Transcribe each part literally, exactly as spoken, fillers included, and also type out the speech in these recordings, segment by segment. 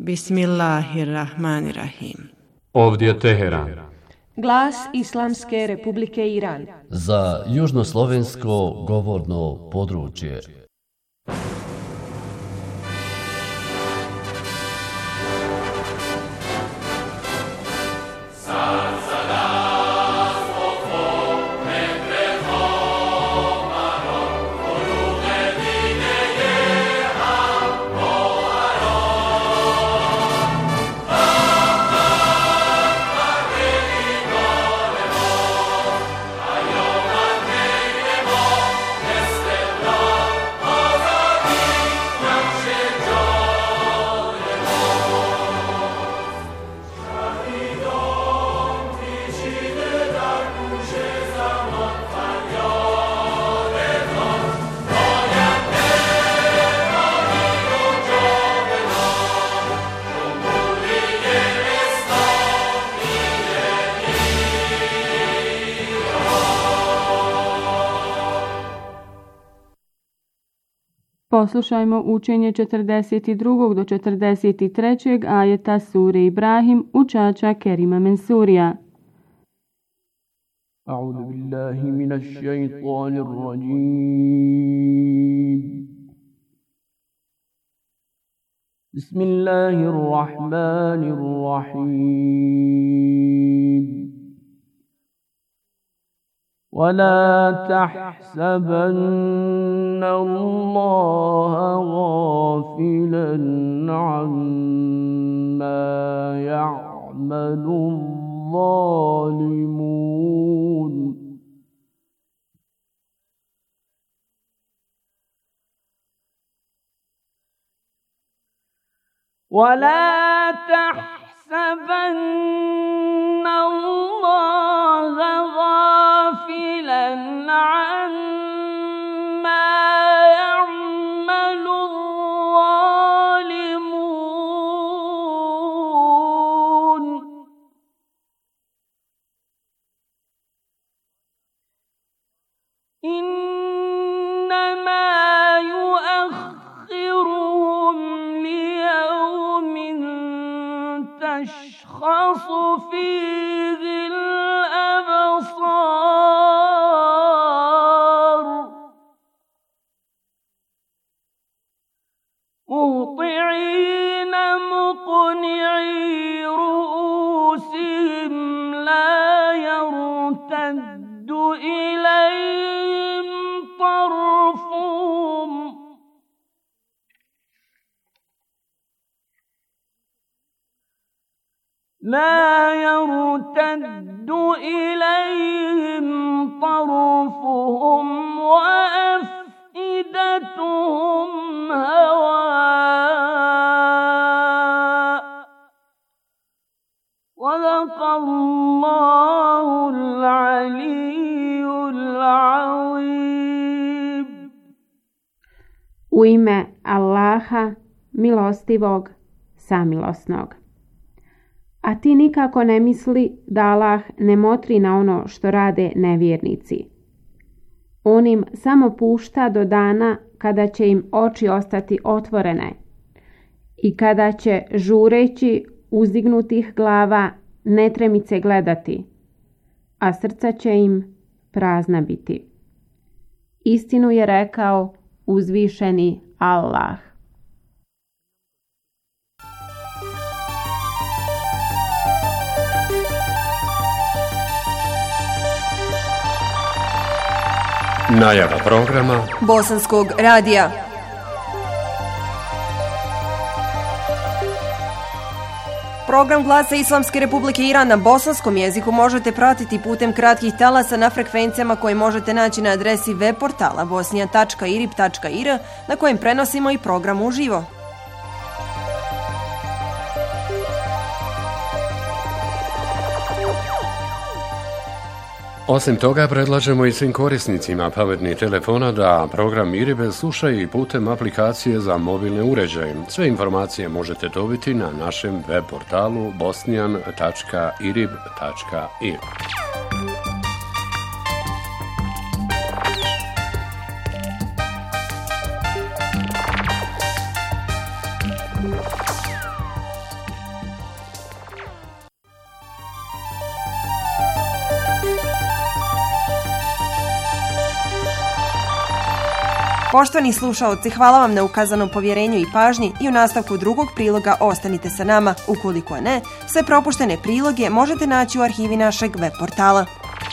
Bismillahirrahmanirrahim. Ovdje Teheran. Glas Islamske Republike Iran. Za južnoslovensko govorno područje. Poslušajmo učenje četrdeset drugog do četrdeset trećeg ajeta sure Ibrahim učača Kerima Mensurija. A'udhu billahi minash shaitanir rajim. Bismillahirrahmanirrahim. ولا تحسبن الله غافلا عما يعمل الظالمون ولا تحسبن الله غافلا عما يعمل الظالمون إنما يؤخرهم ليوم تشخص فيه الأبصار مهطعين مقنعي رؤوسهم لا يرتد إليهم طرفهم لا يرتد إليهم طرفهم وأفئدتهم هواء صدق الله العلي العظيم. U ime Allaha, milostivog, samilosnog. A ti nikako ne misli da Allah ne motri na ono što rade nevjernici. On im samo pušta do dana kada će im oči ostati otvorene i kada će žureći uzdignutih glava netremice gledati, a srca će im prazna biti. Istinu je rekao uzvišeni Allah. Najava programa Bosanskog radija. Program Glasa Islamske Republike Iran na bosanskom jeziku možete pratiti putem kratkih talasa na frekvencijama koje možete naći na adresi web portala bosnija tačka irib tačka ir na kojem prenosimo i program uživo. Osim toga, predlažemo i svim korisnicima pametnih telefona da program Iribe slušaju i putem aplikacije za mobilne uređaje. Sve informacije možete dobiti na našem web portalu bosnijan tačka irib tačka ir. Poštovani slušaoci, hvala vam na ukazanom povjerenju i pažnji i u nastavku drugog priloga ostanite sa nama. Ukoliko ne, sve propuštene priloge možete naći u arhivi našeg web portala.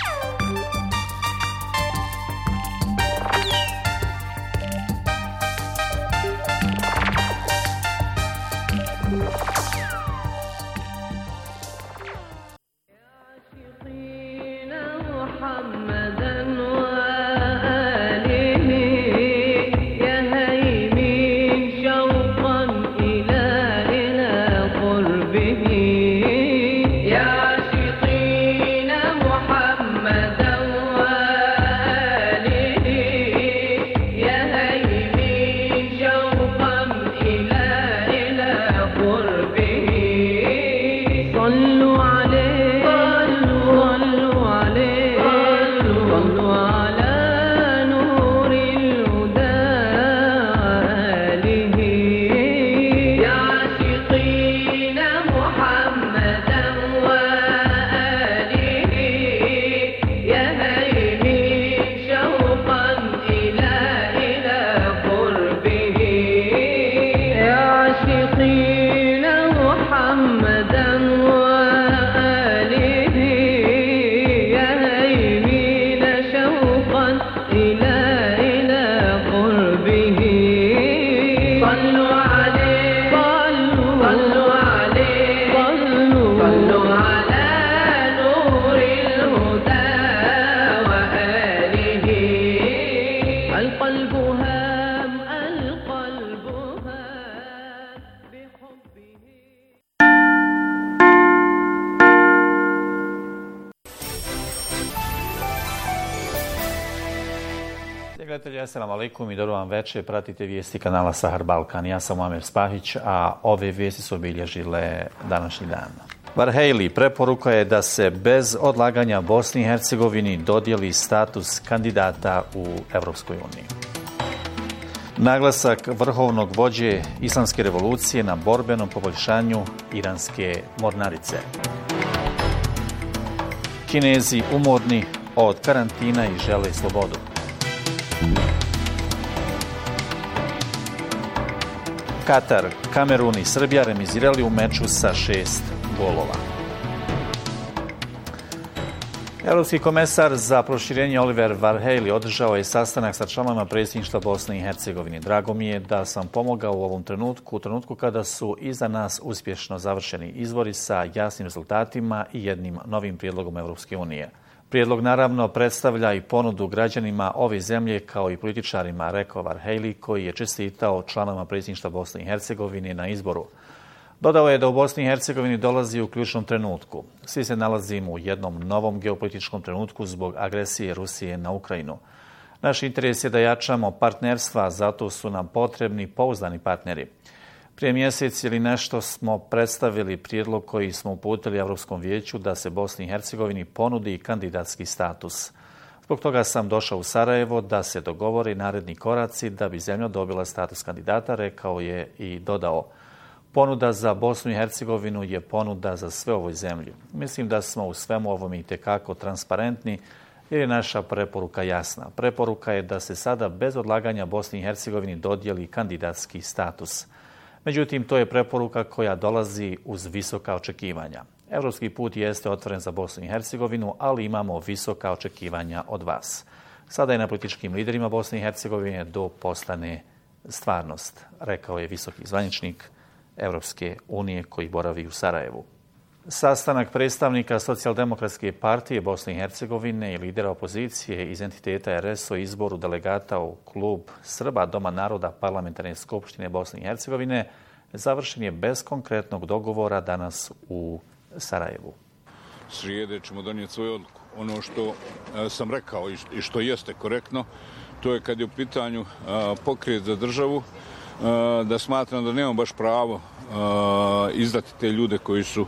Gledatelji, assalamu alaikum i dobro vam večer. Pratite vijesti kanala Sahar Balkan. Ja sam Muamer Spahić, a ove vijesti su obilježile današnji dan. Varhejli preporuka je da se bez odlaganja Bosni i Hercegovini dodijeli status kandidata u Europskoj uniji. Naglasak vrhovnog vođe Islamske revolucije na borbenom poboljšanju iranske mornarice. Kinezi umorni od karantina i žele slobodu. Katar, Kamerun i Srbija remizirali u meču sa šest golova. Europski komesar za proširenje Oliver Varhejli održao je sastanak sa članovima predsjedništva Bosne i Hercegovine. Drago mi je da sam pomogao u ovom trenutku, u trenutku kada su iza nas uspješno završeni izbori sa jasnim rezultatima i jednim novim prijedlogom Europske unije. Prijedlog naravno predstavlja i ponudu građanima ove zemlje kao i političarima, rekao Varhejli, koji je čestitao članovima predsjedništva Bosne i Hercegovine na izboru. Dodao je da u Bosni i Hercegovini dolazi u ključnom trenutku. Svi se nalazimo u jednom novom geopolitičkom trenutku zbog agresije Rusije na Ukrajinu. Naš interes je da jačamo partnerstva, zato su nam potrebni pouzdani partneri. Prije mjesec ili nešto smo predstavili prijedlog koji smo uputili Europskom vijeću da se Bosni i Hercegovini ponudi kandidatski status. Zbog toga sam došao u Sarajevo da se dogovori naredni koraci da bi zemlja dobila status kandidata, rekao je i dodao. Ponuda za Bosnu i Hercegovinu je ponuda za sve ovoj zemlji. Mislim da smo u svemu ovom itekako transparentni jer je naša preporuka jasna. Preporuka je da se sada bez odlaganja Bosni i Hercegovini dodijeli kandidatski status. Međutim, to je preporuka koja dolazi uz visoka očekivanja. Europski put jeste otvoren za Bosnu i Hercegovinu, ali imamo visoka očekivanja od vas. Sada je na političkim liderima Bosne i Hercegovine da postane stvarnost, rekao je visoki zvaničnik Europske unije koji boravi u Sarajevu. Sastanak predstavnika Socijaldemokratske partije Bosne i Hercegovine i lidera opozicije iz entiteta R S o izboru delegata u klub Srba Doma naroda Parlamentarne skupštine Bosne i Hercegovine završen je bez konkretnog dogovora danas u Sarajevu. Srijede ćemo donijeti svoju odluku. Ono što a, sam rekao i što jeste korektno, to je kad je u pitanju a, pokret za državu, a, da smatram da nemamo baš pravo a, izdati te ljude koji su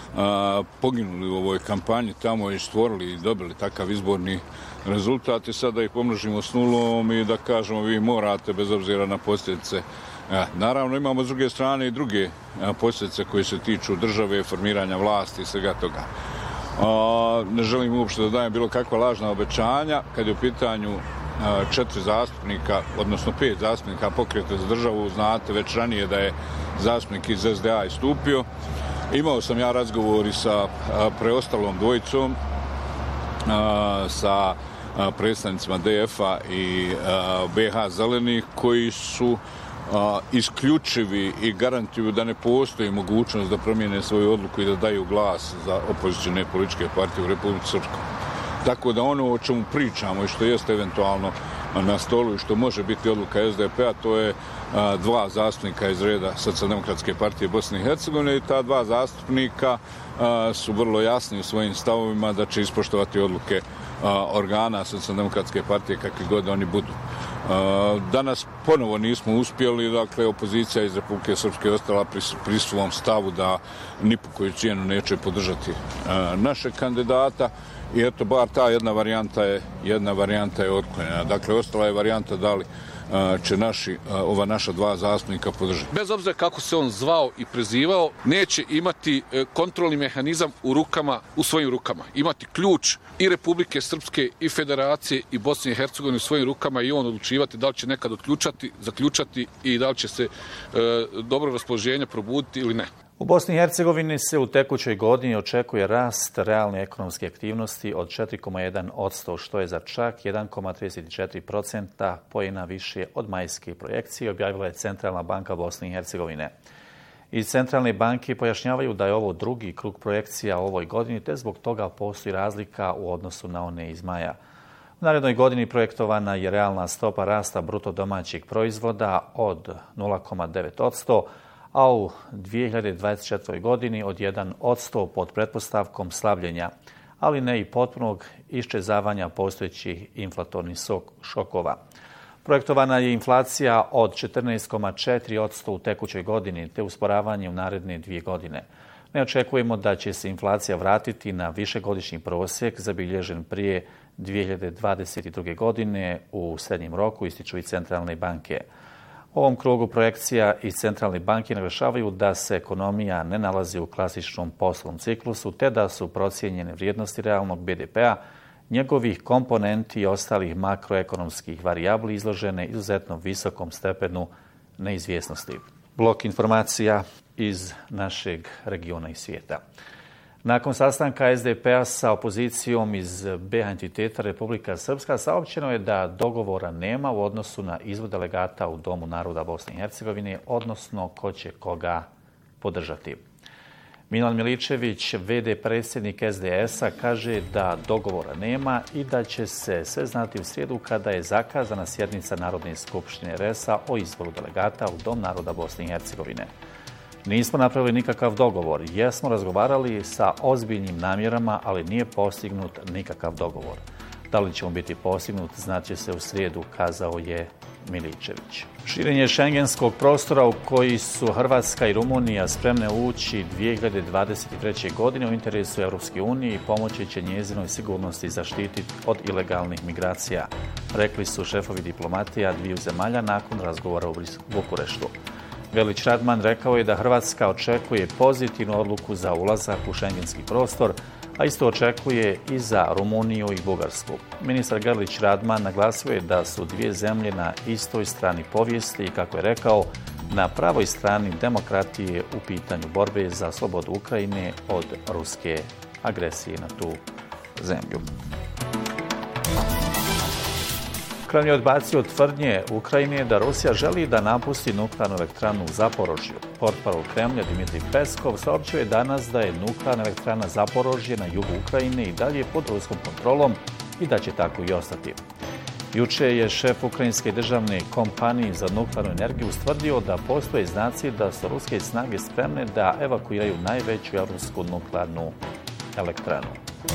a, poginuli u ovoj kampanji tamo i stvorili i dobili takav izborni rezultat i sada ih pomnožimo s nulom i da kažemo vi morate bez obzira na posljedice. A, naravno imamo s druge strane i druge a, posljedice koje se tiču države, formiranja vlasti i svega toga. A, ne želim uopšte da dajem bilo kakva lažna obećanja kad je u pitanju četiri zastupnika, odnosno pet zastupnika Pokreta za državu. Znate već ranije da je zastupnik iz S D A istupio. Imao sam ja razgovori sa preostalom dvojicom, sa predstavnicima D F-a i B H Zelenih, koji su isključivi i garantuju da ne postoji mogućnost da promijene svoju odluku i da daju glas za opozicijone političke partije u Republici Srpskoj. Tako da ono o čemu pričamo i što jeste eventualno na stolu i što može biti odluka S D P-a, to je a, dva zastupnika iz reda Socijaldemokratske partije Bosne i Hercegovine i ta dva zastupnika a, su vrlo jasni u svojim stavovima da će ispoštovati odluke a, organa Socijaldemokratske partije kakvi god oni budu. A, danas ponovo nismo uspjeli, dakle opozicija iz Republike Srpske je ostala pri, pri svom stavu da ni po koju cijenu neće podržati a, našeg kandidata. I eto, bar ta jedna varijanta je, jedna varijanta je otklonjena. Dakle, ostala je varijanta da li a, će naši, a, ova naša dva zastupnika podržati. Bez obzira kako se on zvao i prezivao, neće imati e, kontrolni mehanizam u rukama, u svojim rukama. Imati ključ i Republike Srpske i Federacije i Bosne i Hercegovine u svojim rukama i on odlučivati da li će nekad otključati, zaključati i da li će se e, dobro raspoloženje probuditi ili ne. U Bosni i Hercegovini se u tekućoj godini očekuje rast realne ekonomske aktivnosti od četiri zarez jedan posto, što je za čak jedan zarez trideset četiri procenta poena više od majske projekcije, objavila je Centralna banka Bosne i Hercegovine. Iz Centralne banke pojašnjavaju da je ovo drugi krug projekcija u ovoj godini, te zbog toga postoji razlika u odnosu na one iz maja. U narednoj godini projektovana je realna stopa rasta bruto domaćeg proizvoda od nula zarez devet posto, a u dvije hiljade dvadeset četvrtoj. godini od jedan posto pod pretpostavkom slabljenja, ali ne i potpunog iščezavanja postojećih inflatornih šokova. Projektovana je inflacija od četrnaest zarez četiri posto u tekućoj godini, te usporavanje u naredne dvije godine. Ne očekujemo da će se inflacija vratiti na višegodišnji prosjek zabilježen prije dvije hiljade dvadeset druge. godine u srednjem roku, ističu i Centralne banke. U ovom krugu projekcija iz Centralne banke naglašavaju da se ekonomija ne nalazi u klasičnom poslovnom ciklusu, te da su procijenjene vrijednosti realnog B D P-a, njegovih komponenti i ostalih makroekonomskih varijabli izložene izuzetno visokom stepenu neizvjesnosti. Blok informacija iz našeg regiona i svijeta. Nakon sastanka S D P-a sa opozicijom iz B H entiteta Republika Srpska saopćeno je da dogovora nema u odnosu na izbor delegata u Domu naroda Bosne i Hercegovine, odnosno ko će koga podržati. Milan Miličević, V D predsjednik S D S-a, kaže da dogovora nema i da će se sve znati u srijedu kada je zakazana sjednica Narodne skupštine R S A o izboru delegata u Dom naroda Bosne i Hercegovine. Nismo napravili nikakav dogovor. Jesmo razgovarali sa ozbiljnim namjerama, ali nije postignut nikakav dogovor. Da li ćemo biti postignut, znaće se u srijedu, kazao je Miličević. Širenje šengenskog prostora u koji su Hrvatska i Rumunija spremne ući dvije hiljade dvadeset treće. godine u interesu Europske unije i pomoći će njezinoj sigurnosti zaštititi od ilegalnih migracija, rekli su šefovi diplomatija dviju zemalja nakon razgovora u Bukureštu. Grlić Radman rekao je da Hrvatska očekuje pozitivnu odluku za ulazak u šengenski prostor, a isto očekuje i za Rumuniju i Bugarsku. Ministar Grlić Radman naglasio je da su dvije zemlje na istoj strani povijesti i, kako je rekao, na pravoj strani demokratije u pitanju borbe za slobodu Ukrajine od ruske agresije na tu zemlju. Kremlj je odbacio tvrdnje Ukrajine da Rusija želi da napusti nuklearnu elektranu u Zaporožju. Portparol Kremlja Dimitrij Peskov saopćio je danas da je nuklearna elektrana Zaporožje na jugu Ukrajine i dalje pod ruskom kontrolom i da će tako i ostati. Juče je šef ukrajinske državne kompanije za nuklearnu energiju ustvrdio da postoje znaci da su ruske snage spremne da evakuiraju najveću evropsku nuklearnu elektranu.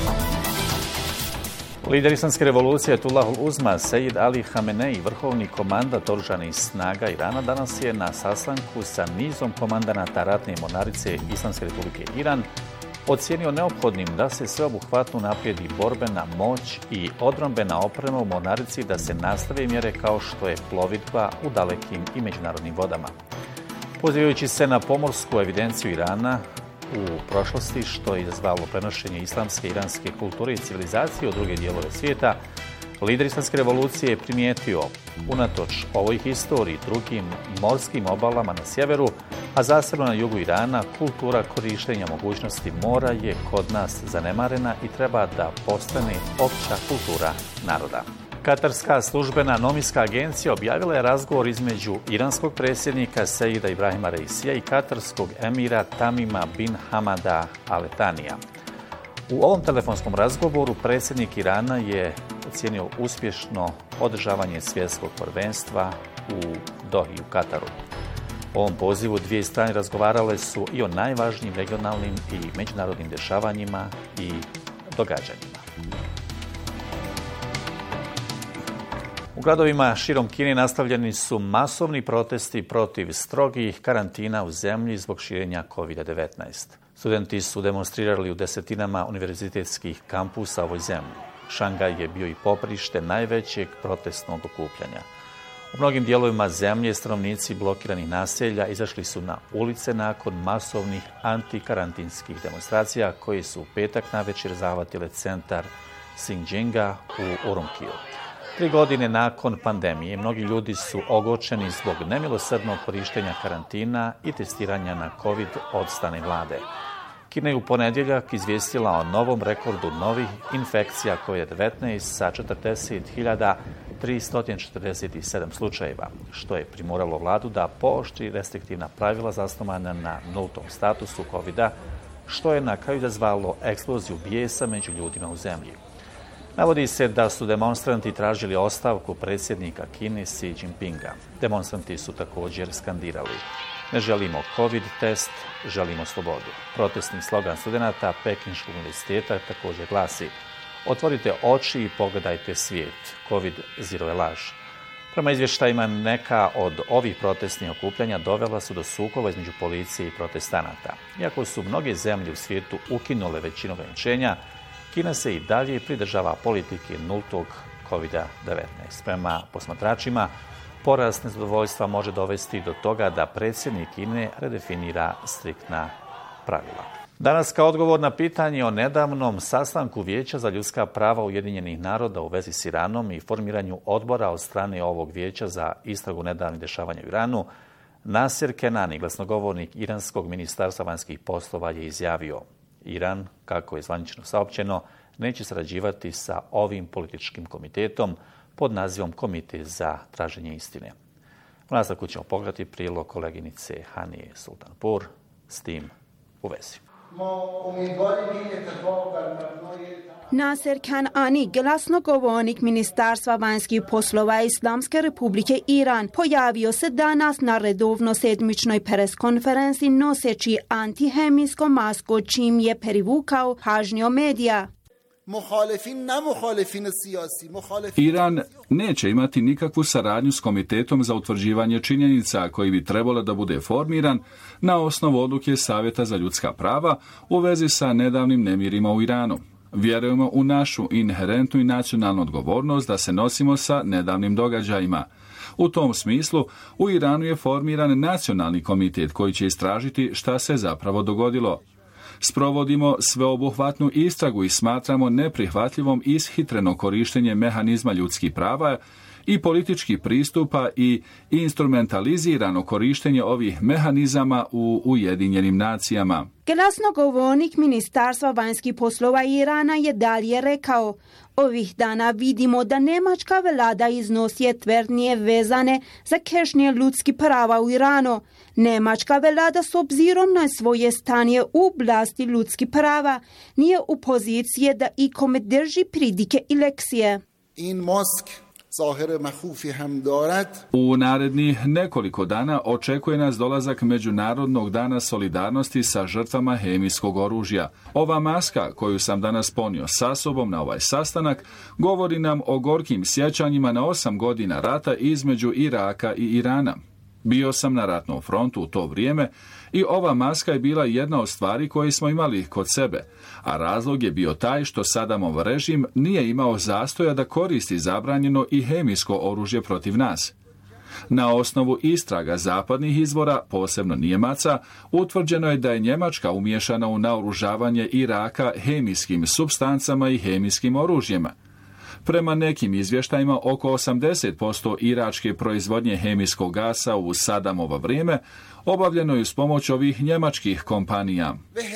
Lider islamske revolucije Ayatullahul Uzma Sejid Ali Hamenei, vrhovni komandat oružanih snaga Irana, danas je na sastanku sa nizom komandanata ratne mornarice Islamske republike Iran ocijenio neophodnim da se sveobuhvatno naprijedi borbena moć i odbrambena oprema u mornarici, da se nastave mjere kao što je plovidba u dalekim i međunarodnim vodama. Pozivajući se na pomorsku evidenciju Irana u prošlosti, što je izazvalo prenošenje islamske, iranske kulture i civilizacije u druge dijelove svijeta, Lider islamske revolucije je primijetio, unatoč ovoj historiji drugim morskim obalama na sjeveru, a zasebno na jugu Irana, kultura korištenja mogućnosti mora je kod nas zanemarena i treba da postane opća kultura naroda. Katarska službena novinska agencija objavila je razgovor između iranskog predsjednika Seida Ibrahima Reisija i katarskog emira Tamima bin Hamada Al Thanija. U ovom telefonskom razgovoru predsjednik Irana je ocijenio uspješno održavanje svjetskog prvenstva u Dohi u Kataru. U ovom pozivu dvije strane razgovarale su i o najvažnijim regionalnim i međunarodnim dešavanjima i događanjima. U gradovima širom Kine nastavljeni su masovni protesti protiv strogih karantina u zemlji zbog širenja kovid devetnaest. Studenti su demonstrirali u desetinama univerzitetskih kampusa u ovoj zemlji. Šangaj je bio i poprište najvećeg protestnog okupljanja. U mnogim dijelovima zemlje stanovnici blokiranih naselja izašli su na ulice nakon masovnih antikarantinskih demonstracija koje su u petak navečer zahvatile centar Xinjianga u Urumqiju. Tri godine nakon pandemije mnogi ljudi su ogorčeni zbog nemilosrdnog korištenja karantina i testiranja na COVID od strane vlade. Kina je u ponedjeljak izvijestila o novom rekordu novih infekcija kovid devetnaest sa četrdeset hiljada tristo četrdeset sedam slučajeva, što je primoralo vladu da pooštri restriktivna pravila zasnovana na nultom statusu kovida, što je na kraju izazvalo eksploziju bijesa među ljudima u zemlji. Navodi se da su demonstranti tražili ostavku predsjednika Kine Xi Jinpinga. Demonstranti su također skandirali: ne želimo COVID test, želimo slobodu. Protestni slogan studenata Pekinškog univerziteta također glasi: otvorite oči i pogledajte svijet. COVID zero je laž. Prema izvještajima, neka od ovih protestnih okupljanja dovela su do sukoba između policije i protestanata. Iako su mnoge zemlje u svijetu ukinule većinu ograničenja, Kina se i dalje pridržava politike nultog kovid devetnaest. Prema posmatračima, porast nezadovoljstva može dovesti do toga da predsjednik Kine redefinira striktna pravila. Danas kao odgovor na pitanje o nedavnom sastanku Vijeća za ljudska prava Ujedinjenih naroda u vezi s Iranom i formiranju odbora od strane ovog vijeća za istragu nedavnih dešavanja u Iranu, Nasir Kenani, glasnogovornik iranskog ministarstva vanjskih poslova, je izjavio: Iran, kako je zvanično saopćeno, neće sarađivati sa ovim političkim komitetom pod nazivom Komitet za traženje istine. U nastavku ćemo pogledati prilog koleginice Hanije Sultanpur s tim u vezi. Nasir Kanani, glasnogovornik Ministarstva vanjskih poslova Islamske republike Iran, pojavio se danas na redovno sedmičnoj preskonferenciji noseći antihemijsko masku, čim je privukao pažnju medija. Iran neće imati nikakvu saradnju s Komitetom za utvrđivanje činjenica koji bi trebalo da bude formiran na osnovu odluke Savjeta za ljudska prava u vezi sa nedavnim nemirima u Iranu. Vjerujemo u našu inherentnu i nacionalnu odgovornost da se nosimo sa nedavnim događajima. U tom smislu, u Iranu je formiran nacionalni komitet koji će istražiti šta se zapravo dogodilo. Sprovodimo sveobuhvatnu istragu i smatramo neprihvatljivom ishitreno korištenje mehanizma ljudskih prava i političkih pristupa i instrumentalizirano korištenje ovih mehanizama u Ujedinjenim nacijama. Glasnogovornik Ministarstva vanjskih poslova Irana je dalje rekao: ovih dana vidimo da nemačka vlada iznosi tvrdnje vezane za kršenje ljudskih prava u Iranu. Nemačka vlada s obzirom na svoje stanje u oblasti ljudskih prava nije u poziciji da ikome drži pridike i lekcije. In Mosk U narednih nekoliko dana očekuje nas dolazak Međunarodnog dana solidarnosti sa žrtvama hemijskog oružja. Ova maska koju sam danas ponio sa sobom na ovaj sastanak govori nam o gorkim sjećanjima na osam godina rata između Iraka i Irana. Bio sam na ratnom frontu u to vrijeme i ova maska je bila jedna od stvari koje smo imali kod sebe, a razlog je bio taj što Sadamov režim nije imao zastoja da koristi zabranjeno i hemijsko oružje protiv nas. Na osnovu istraga zapadnih izvora, posebno Nijemaca, utvrđeno je da je Njemačka umiješana u naoružavanje Iraka hemijskim supstancama i hemijskim oružjima. Prema nekim izvještajima, oko osamdeset posto iračke proizvodnje hemijskog gasa u Sadamova vrijeme obavljeno je s pomoć ovih njemačkih kompanija.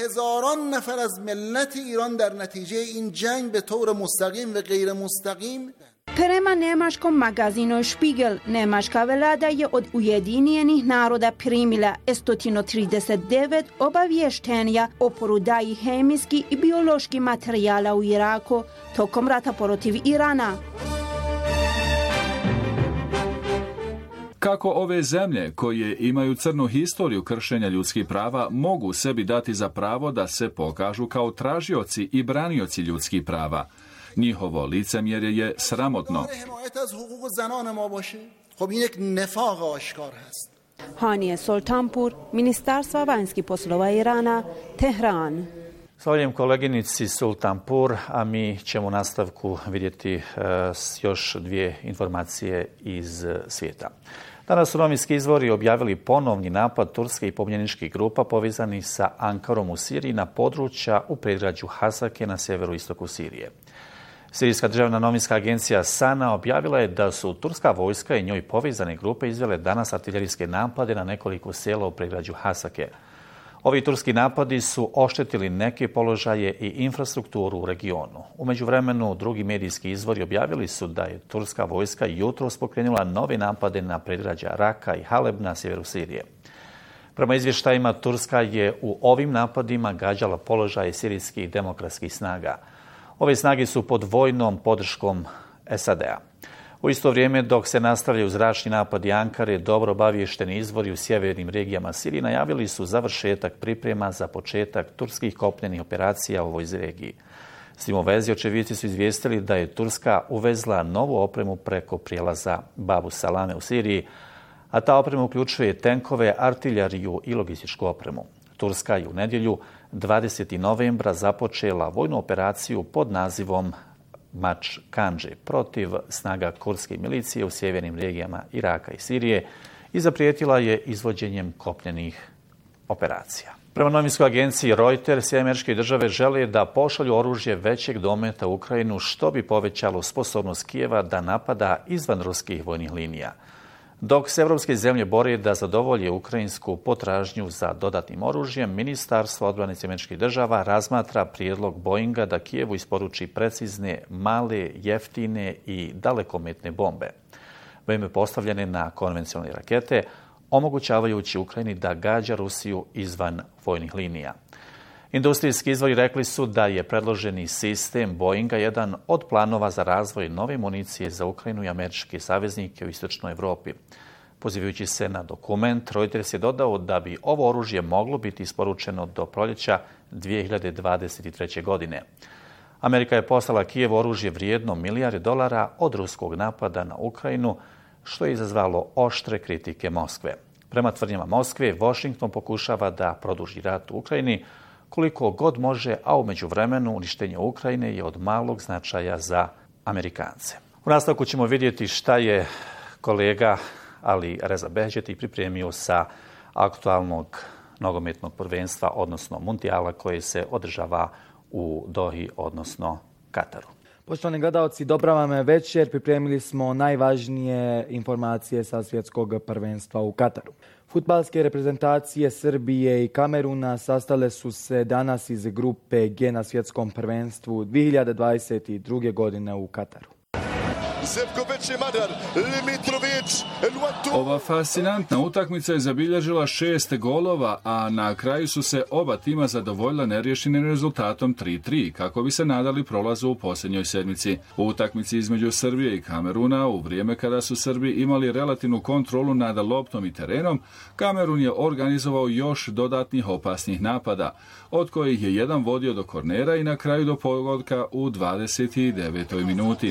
Prema njemačkom magazinu Spiegel, njemačka vlada je od Ujedinjenih naroda primila sto trideset devet obavještenja o porudaji hemijskih i bioloških materijala u Iraku tokom rata protiv Irana. Kako ove zemlje, koje imaju crnu historiju kršenja ljudskih prava, mogu sebi dati za pravo da se pokažu kao tražioci i branioci ljudskih prava? Njihovo licemjerje je sramotno. Hanije Soltanpur, Ministarstva vanjskih poslova Irana, Tehran. Zahvaljujem koleginici Sultanpur, a mi ćemo u nastavku vidjeti e, još dvije informacije iz svijeta. Danas su novinski izvori objavili ponovni napad turske i pobunjeničkih grupa povezani sa Ankarom u Siriji na područja u predgrađu Hasake na sjeveroistoku Sirije. Sirijska državna novinska agencija Sana objavila je da su turska vojska i njoj povezane grupe izvele danas artiljerijske napade na nekoliko sela u predgrađu Hasake. Ovi turski napadi su oštetili neke položaje i infrastrukturu u regionu. U međuvremenu, drugi medijski izvori objavili su da je turska vojska jutros pokrenula nove napade na predgrađa Raka i Haleb na sjeveru Sirije. Prema izvještajima, Turska je u ovim napadima gađala položaje sirijskih demokratskih snaga. Ove snage su pod vojnom podrškom S A D-a. U isto vrijeme, dok se nastavljaju zračni napadi Ankare, dobro obavješteni izvori u sjevernim regijama Sirije najavili su završetak priprema za početak turskih kopnenih operacija u ovoj regiji. S tim u vezi očevidci su izvijestili da je Turska uvezla novu opremu preko prijelaza Babu Salame u Siriji, a ta oprema uključuje tenkove, artiljeriju i logističku opremu. Turska je u nedjelju dvadesetog novembra započela vojnu operaciju pod nazivom Mač Kandže protiv snaga kurdske milicije u sjevernim regijama Iraka i Sirije i zaprijetila je izvođenjem kopnenih operacija. Prema novinskoj agenciji Reuters, američke države žele da pošalju oružje većeg dometa u Ukrajinu, što bi povećalo sposobnost Kijeva da napada izvan ruskih vojnih linija. Dok se evropske zemlje bore da zadovolje ukrajinsku potražnju za dodatnim oružjem, Ministarstvo odbrane američkih država razmatra prijedlog Boeinga da Kijevu isporuči precizne, male, jeftine i dalekometne bombe. Bombe postavljene na konvencionalne rakete, omogućavajući Ukrajini da gađa Rusiju izvan vojnih linija. Industrijski izvori rekli su da je predloženi sistem Boeinga jedan od planova za razvoj nove municije za Ukrajinu i američke saveznike u istočnoj Evropi. Pozivajući se na dokument, Reuters je dodao da bi ovo oružje moglo biti isporučeno do proljeća dvije hiljade dvadeset treće. godine. Amerika je poslala Kijevu oružje vrijedno milijarde dolara od ruskog napada na Ukrajinu, što je izazvalo oštre kritike Moskve. Prema tvrdnjama Moskve, Washington pokušava da produži rat u Ukrajini koliko god može, a u međuvremenu uništenje Ukrajine je od malog značaja za Amerikance. U nastavku ćemo vidjeti šta je kolega Ali Reza Behđeti pripremio sa aktualnog nogometnog prvenstva, odnosno mundijala koje se održava u Dohi, odnosno Kataru. Poštovani gledalci, dobra vam je večer. Pripremili smo najvažnije informacije sa svjetskog prvenstva u Kataru. Fudbalske reprezentacije Srbije i Kameruna sastale su se danas iz grupe G na svjetskom prvenstvu dvije hiljade dvadeset druge. godine u Kataru. Ova fascinantna utakmica je zabilježila šest golova, a na kraju su se oba tima zadovoljila neriješenim rezultatom tri tri, kako bi se nadali prolazu u posljednjoj sedmici. U utakmici između Srbije i Kameruna, u vrijeme kada su Srbi imali relativnu kontrolu nad loptom i terenom, Kamerun je organizovao još dodatnih opasnih napada, od kojih je jedan vodio do kornera i na kraju do pogotka u dvadeset devetoj minuti.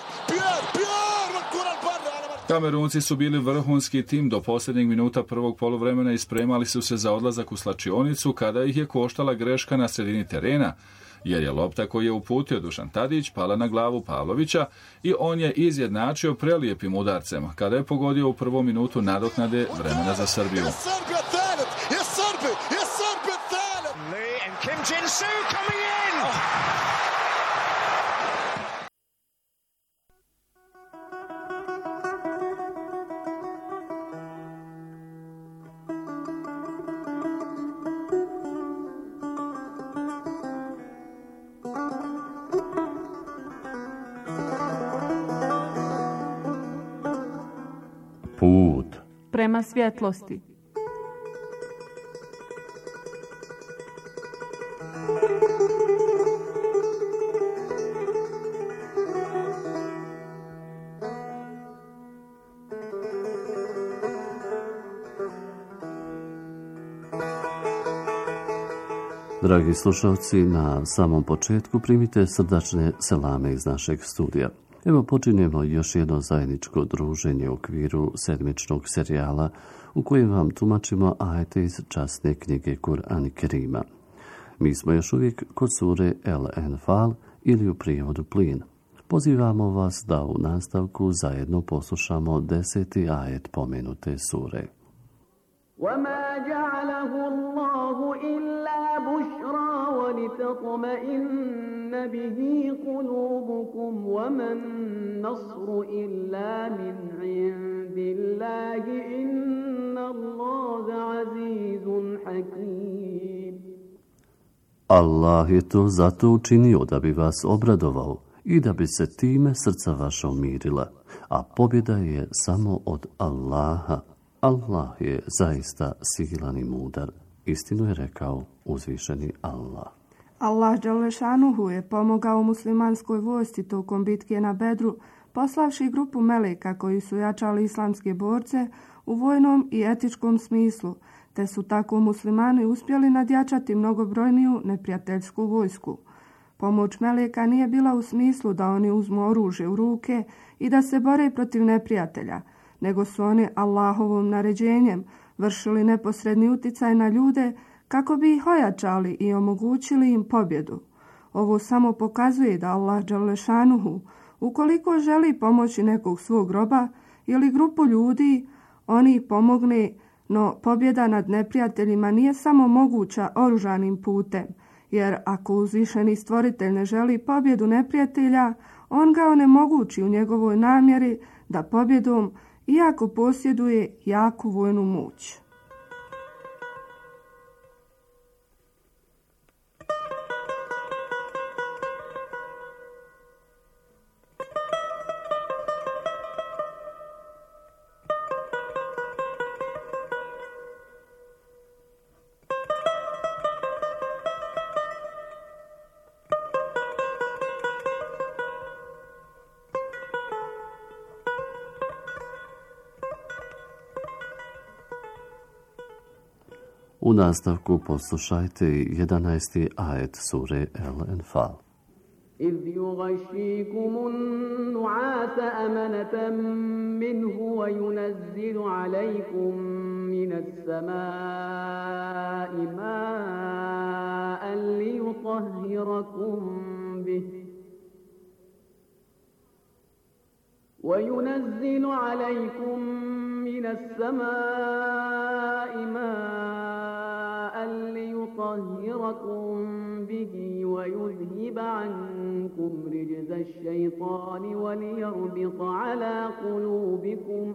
Kamerunci su bili vrhunski tim do posljednjeg minuta prvog poluvremena i spremali su se za odlazak u slačionicu kada ih je koštala greška na sredini terena, jer je lopta koju je uputio Dušan Tadić pala na glavu Pavlovića i on je izjednačio prelijepim udarcem kada je pogodio u prvom minutu nadoknade vremena za Srbiju. Put prema svjetlosti. Dragi slušalci, na samom početku primite srdačne selame iz našeg studija. Evo počinjemo još jedno zajedničko druženje u okviru sedmičnog serijala u kojem vam tumačimo ajete iz časne knjige Kur'an Kerima. Mi smo još uvijek kod sure El Enfal ili u prijevodu Plin. Pozivamo vas da u nastavku zajedno poslušamo deseti ajet pomenute sure. وَمَا جَعَلَهُ اللَّهُ إِلَّا بُشْرَى وَلِتَطْمَئِنَّ بِهِ قُلُوبُكُمْ وَمَا النَّصْرُ إِلَّا مِنْ عِندِ اللَّهِ إِنَّ اللَّهَ عَزِيزٌ حَكِيمٌ. Allah je to zato učinio da bi vas obradovao i da bi se time srca vaša umirila, a pobjeda je samo od Allaha. Allah je zaista silan i mudar, istinu je rekao uzvišeni Allah. Allah dželešanuhu je pomogao muslimanskoj vojsci tokom bitke na Bedru, poslavši grupu meleka koji su jačali islamske borce u vojnom i etičkom smislu, te su tako muslimani uspjeli nadjačati mnogobrojniju neprijateljsku vojsku. Pomoć meleka nije bila u smislu da oni uzmu oružje u ruke i da se bore protiv neprijatelja, nego su oni Allahovom naređenjem vršili neposredni uticaj na ljude kako bi ih ojačali i omogućili im pobjedu. Ovo samo pokazuje da Allah dželešanuhu, ukoliko želi pomoći nekog svog roba ili grupu ljudi, oni pomogne, no pobjeda nad neprijateljima nije samo moguća oružanim putem, jer ako uzvišeni stvoritelj ne želi pobjedu neprijatelja, on ga onemogući u njegovoj namjeri da pobjedom, iako posjeduje jaku vojnu moć. U nastavku poslušajte jedanaesti ajet sure El Enfal. إذ يغشيكم النعاس أمنة منه وينزل عليكم من السماء ماء ليطهركم به وينزل عليكم من السماء ماء ليطهركم به ويذهب عنكم رجز الشيطان وليربط على قلوبكم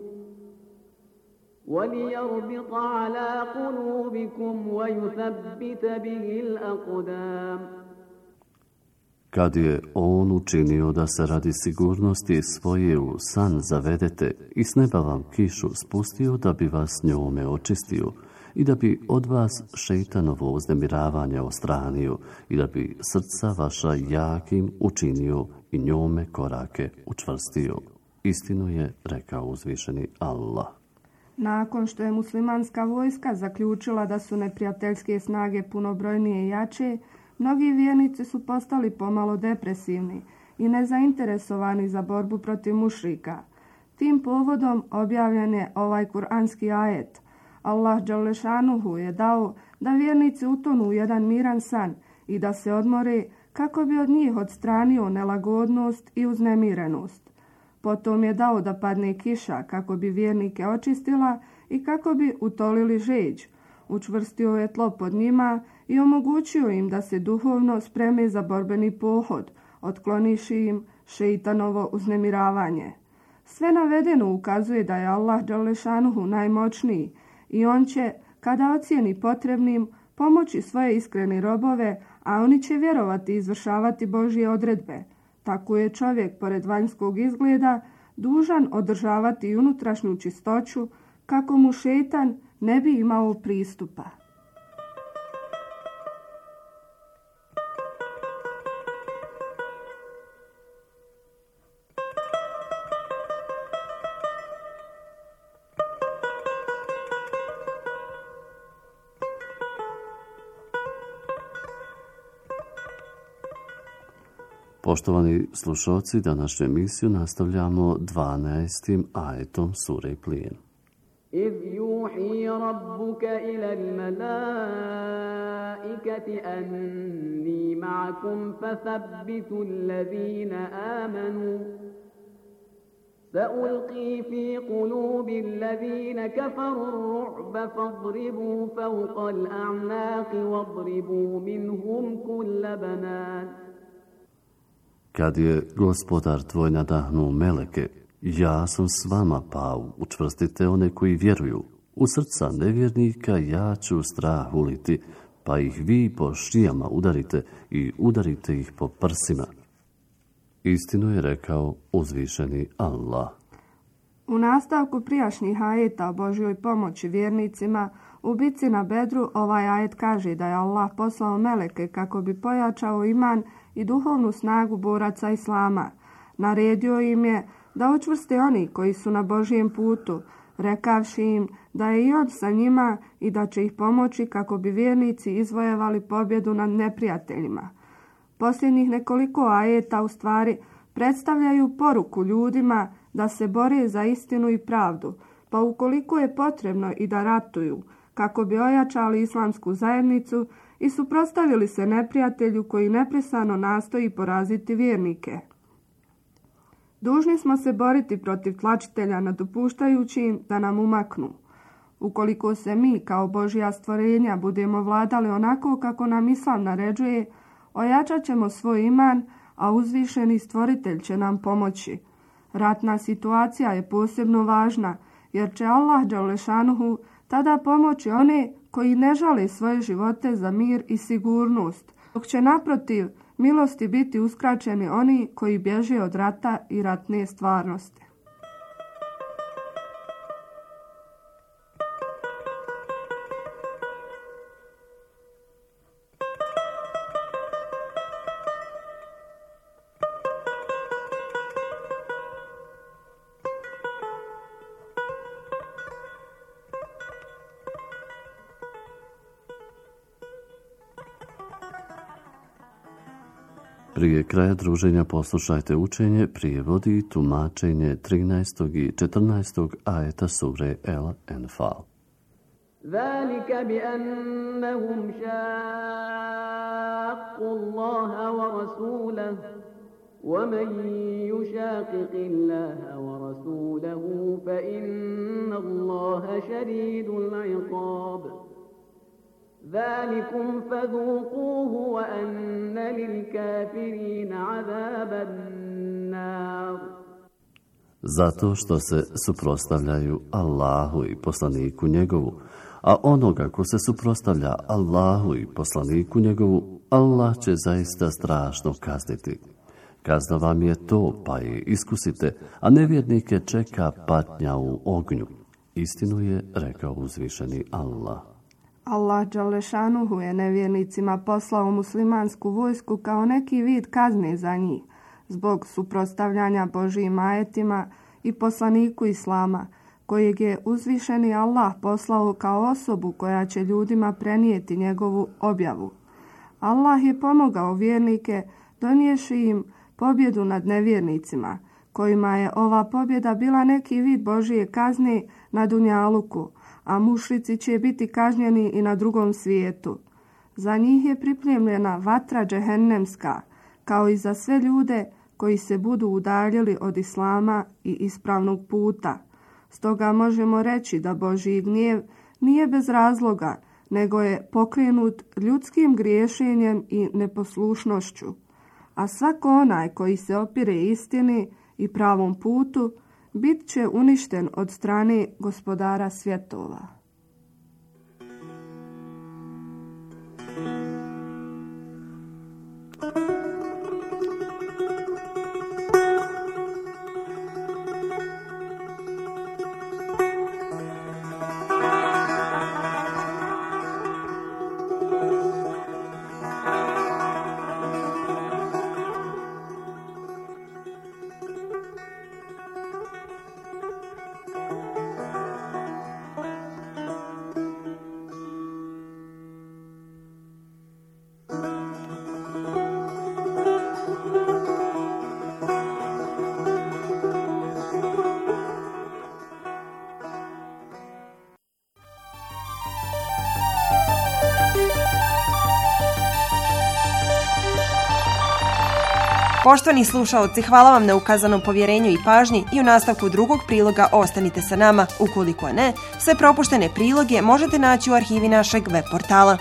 وليربط على قلوبكم ويثبت به الأقدام. Kad je on učinio da se radi sigurnosti svoje u san zavedete i s neba vam kišu spustio da bi vas njome očistio i da bi od vas šeitanovo uznemiravanje ostranio i da bi srca vaša jakim učinio i njome korake učvrstio. Istinu je rekao uzvišeni Allah. Nakon što je muslimanska vojska zaključila da su neprijateljske snage punobrojnije i jače, mnogi vjernici su postali pomalo depresivni i nezainteresovani za borbu protiv mušrika. Tim povodom objavljen je ovaj kuranski ajet. Allah dželešanuhu je dao da vjernici utonu u jedan miran san i da se odmore kako bi od njih odstranio nelagodnost i uznemirenost. Potom je dao da padne kiša kako bi vjernike očistila i kako bi utolili žeđ. Učvrstio je tlo pod njima i omogućio im da se duhovno spreme za borbeni pohod, otkloniši im šeitanovo uznemiravanje. Sve navedeno ukazuje da je Allah dželešanuhu najmoćniji i on će, kada ocijeni potrebnim, pomoći svoje iskrene robove, a oni će vjerovati i izvršavati Božje odredbe. Tako je čovjek, pored vanjskog izgleda, dužan održavati i unutrašnju čistoću kako mu šejtan ne bi imao pristupa. Poštovani slušalci, današnju emisiju nastavljamo dvanaestim ajetom sure Plijen. إذ يوحي ربك إلى الملائكة أني معكم فثبتوا الذين آمنوا سألقي في قلوب الذين كفروا الرعب فاضربوا فوق الأعناق واضربوا منهم كل بنان. Kad je gospodar tvoj nadahnuo meleke, ja sam s vama, pa učvrstite one koji vjeruju. U srca nevjernika ja ću strah uliti, pa ih vi po šijama udarite i udarite ih po prsima. Istinu je rekao uzvišeni Allah. U nastavku prijašnjih ajeta o Božjoj pomoći vjernicima u bici na Bedru ovaj ajet kaže da je Allah poslao meleke kako bi pojačao iman i duhovnu snagu boraca Islama. Naredio im je da učvrste oni koji su na Božjem putu, rekavši im da je i on sa njima i da će ih pomoći kako bi vjernici izvojevali pobjedu nad neprijateljima. Posljednjih nekoliko ajeta u stvari predstavljaju poruku ljudima da se bore za istinu i pravdu, pa ukoliko je potrebno i da ratuju, kako bi ojačali islamsku zajednicu i suprotstavili se neprijatelju koji neprestano nastoji poraziti vjernike. Dužni smo se boriti protiv tlačitelja, nadopuštajući im da nam umaknu. Ukoliko se mi kao Božja stvorenja budemo vladali onako kako nam Islam naređuje, ojačat ćemo svoj iman, a uzvišeni stvoritelj će nam pomoći. Ratna situacija je posebno važna, jer će Allah dželešanuhu tada pomoći one koji ne žale svoje živote za mir i sigurnost, dok će naprotiv milosti biti uskraćeni oni koji bježe od rata i ratne stvarnosti. Prije kraja druženja poslušajte učenje, prijevodi i tumačenje trinaestog i četrnaestog ajeta sure El Enfal. ذلك بأنهم شاقوا الله ورسوله ومن يشاقق الله ورسوله فإن الله شديد العقاب ذلكم فذوقوه وأن للكافرين عذاب النار. Zato što se suprotstavljaju Allahu i poslaniku njegovu, a onoga ko se suprotstavlja Allahu i poslaniku njegovu, Allah će zaista strašno kazniti. Kazna vam je to, pa je iskusite, a nevjernike čeka patnja u ognju. Istinu je rekao uzvišeni Allah. Allah dželešanuhu je nevjernicima poslao muslimansku vojsku kao neki vid kazne za njih, zbog suprotstavljanja Božjim ajetima i poslaniku Islama, kojeg je uzvišeni Allah poslao kao osobu koja će ljudima prenijeti njegovu objavu. Allah je pomogao vjernike donijevši im pobjedu nad nevjernicima, kojima je ova pobjeda bila neki vid Božje kazne na dunjaluku, a mušrici će biti kažnjeni i na drugom svijetu. Za njih je pripremljena vatra džehennemska, kao i za sve ljude koji se budu udaljili od Islama i ispravnog puta. Stoga možemo reći da Božji gnjev nije bez razloga, nego je pokrenut ljudskim griješenjem i neposlušnošću. A svako onaj koji se opire istini i pravom putu, bit će uništen od strane gospodara svjetova. Poštovani slušaoci, hvala vam na ukazanom povjerenju i pažnji i u nastavku drugog priloga ostanite sa nama. Ukoliko ne, sve propuštene priloge možete naći u arhivi našeg web portala.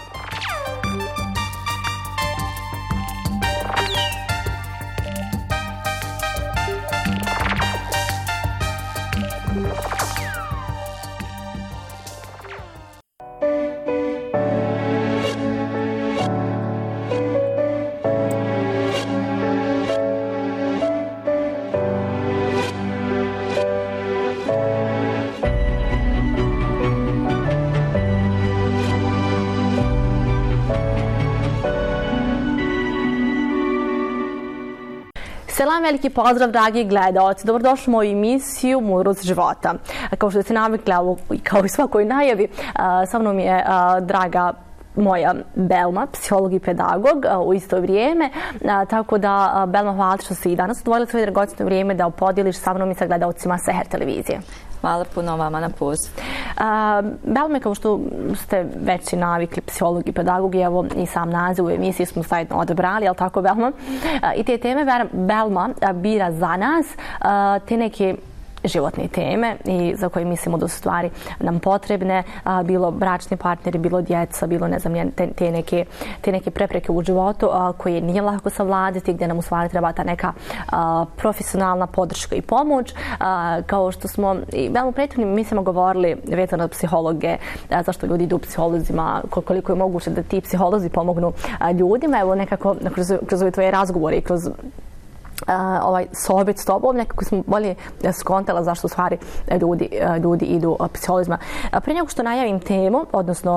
Selam, veliki pozdrav, dragi gledaoci. Dobrodošli u moju emisiju Mudrost života. Kao što ste navikli, kao i svakoj najavi, sa mnom je draga moja Belma, psiholog i pedagog u isto vrijeme. Tako da, Belma, hvala što si i danas odvojila svoje dragocjeno vrijeme da podijeliš sa mnom i sa gledaocima Seher televizije. Hvala puno vama na poziv. Belme, kao što ste već i navikli, psiholog i pedagog, i evo i sam naziv u emisiji smo zajedno odabrali, jel tako, Belma? I te teme Belma bira za nas, te neke životne teme i za koje mislimo da su stvari nam potrebne, a, bilo bračni partneri, bilo djeca, bilo ne znam, te, te, neke, te neke prepreke u životu a, koje nije lako savladati, gdje nam u stvari treba ta neka a, profesionalna podrška i pomoć. A, kao što smo i veoma prethodnim mislimo govorili vezano od psihologe, a, zašto ljudi idu psiholozima, koliko je moguće da ti psiholozi pomognu a, ljudima. Evo nekako kroz, kroz ove tvoje razgovore i kroz Uh, ovaj sobit s tobom, nekako smo bolje skontala zašto u stvari ljudi, ljudi idu uh, psiholozima. Uh, prije nego što najavim temu, odnosno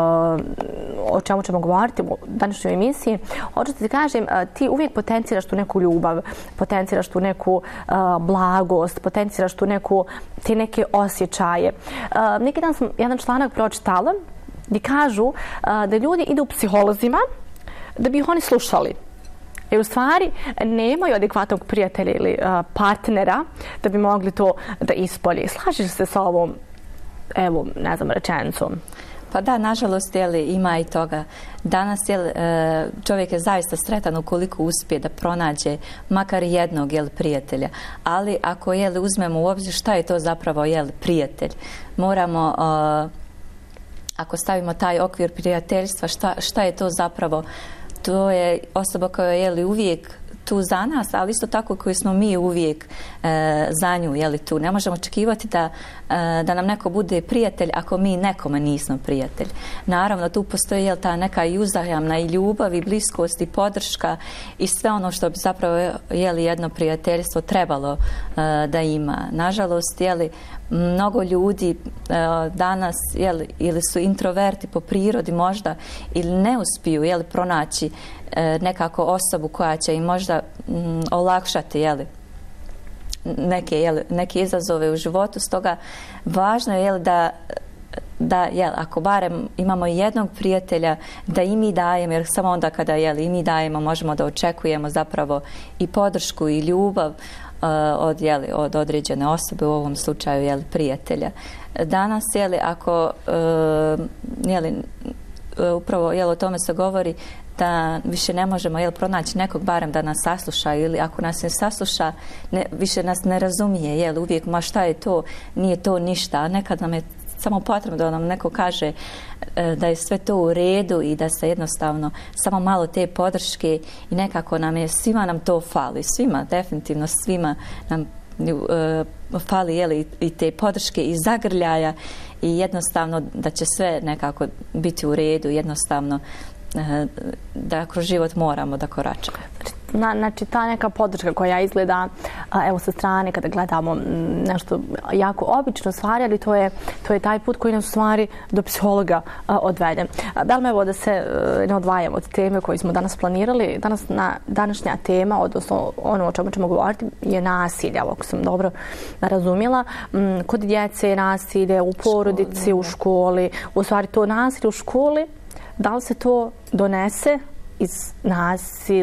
uh, o čemu ćemo govoriti u današnjoj emisiji, hoću ti kažem, uh, ti uvijek potenciraš tu neku ljubav, potenciraš tu neku uh, blagost, potenciraš tu neku, te neke osjećaje. Uh, neki dan sam jedan članak pročitala gdje kažu uh, da ljudi idu psiholozima da bi ih oni slušali. Jer u stvari nemaju adekvatnog prijatelja ili uh, partnera da bi mogli to da ispolje. Slažeš se sa ovom, evo, ne znam, rečenicom? Pa da, nažalost, jeli, ima i toga. Danas jeli, čovjek je zaista sretan ukoliko uspije da pronađe makar jednog jeli, prijatelja. Ali ako jeli, uzmemo u obzir šta je to zapravo jeli, prijatelj, moramo, uh, ako stavimo taj okvir prijateljstva, šta, šta je to zapravo? To je osoba koja je jeli, uvijek tu za nas, ali isto tako koji smo mi uvijek e, za nju, jeli, tu. Ne možemo očekivati da, e, da nam neko bude prijatelj ako mi nekome nismo prijatelj. Naravno, tu postoji jel, ta neka i uzajamna i ljubav i bliskost i podrška i sve ono što bi zapravo jeli, jedno prijateljstvo trebalo e, da ima. Nažalost, jeli, mnogo ljudi e, danas jeli, ili su introverti po prirodi možda ili ne uspiju jeli, pronaći e, nekako osobu koja će im možda m, olakšati jeli, neke, jeli, neke izazove u životu. Stoga važno je jeli, da da jel, ako barem imamo jednog prijatelja da i mi dajemo, jer samo onda kada jel, i mi dajemo možemo da očekujemo zapravo i podršku i ljubav uh, od, jeli, od određene osobe, u ovom slučaju jeli, prijatelja. Danas, jeli, ako uh, jeli, upravo jeli, o tome se govori da više ne možemo jel, pronaći nekog barem da nas sasluša ili ako nas ne sasluša ne, više nas ne razumije, jel, uvijek ma šta je to, nije to ništa, a nekad nam je samo potrebno da nam neko kaže da je sve to u redu i da se jednostavno samo malo te podrške i nekako nam je, svima nam to fali, svima, definitivno svima nam uh, fali jeli, i te podrške i zagrljaja i jednostavno da će sve nekako biti u redu, jednostavno uh, da kroz život moramo da koračamo. Na, znači ta neka podrška koja izgleda a, evo sa strane kada gledamo nešto jako obično stvari, ali to je, to je taj put koji nas u stvari do psihologa a, odvede. Belme, evo da se a, ne odvajamo od teme koju smo danas planirali. Danas na, današnja tema, odnosno ono o čemu ćemo govoriti, je nasilje, ako sam dobro razumjela. M, kod djece je nasilje, u porodici, u školi. U stvari to nasilje u školi, da li se to donese iz nasil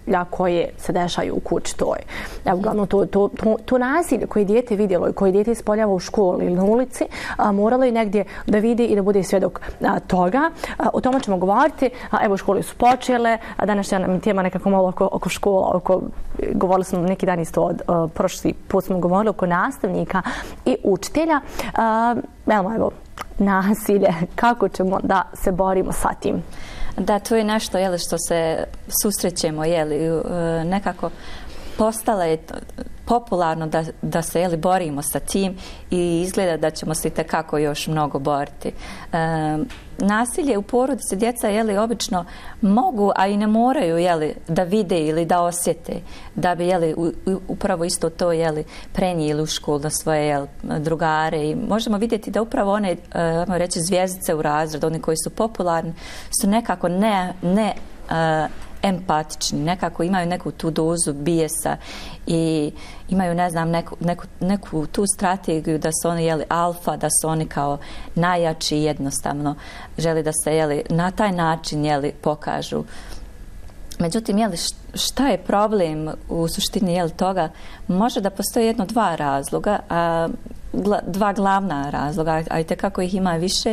nasilja koje se dešaju u kući toj. Evo, uglavnom, to, to, to, to nasilje koje dijete vidjelo i koje dijete ispoljava u školi ili na ulici, a, moralo je negdje da vidi i da bude svjedok a, toga. A, o tome ćemo govoriti. A, evo, škole su počele, a današnja nam je tema nekako malo oko, oko škola, oko, govorili smo neki dan isto od a, prošli put smo govorili oko nastavnika i učitelja. A, evo, evo, nasilje, kako ćemo da se borimo sa tim? Da, to je nešto jeli, što se susrećemo, jeli, nekako postalo je popularno da, da se jeli, borimo sa tim i izgleda da ćemo se itekako još mnogo boriti. E, nasilje u porodici djeca jeli, obično mogu, a i ne moraju jeli, da vide ili da osjete, da bi jeli, u, upravo isto to jeli, prenijeli u školu na svoje jeli, drugare i možemo vidjeti da upravo one e, reći, zvjezdice u razredu, oni koji su popularni, su nekako ne, ne e, empatični, nekako imaju neku tu dozu bijesa i imaju, ne znam, neku, neku, neku tu strategiju da su oni jeli alfa, da su oni kao najjači i jednostavno želi da se jeli na taj način jeli pokažu. Međutim, jeli, šta je problem u suštini jeli toga? Može da postoji jedno dva razloga, a, gla, dva glavna razloga, a i tekako ih ima više.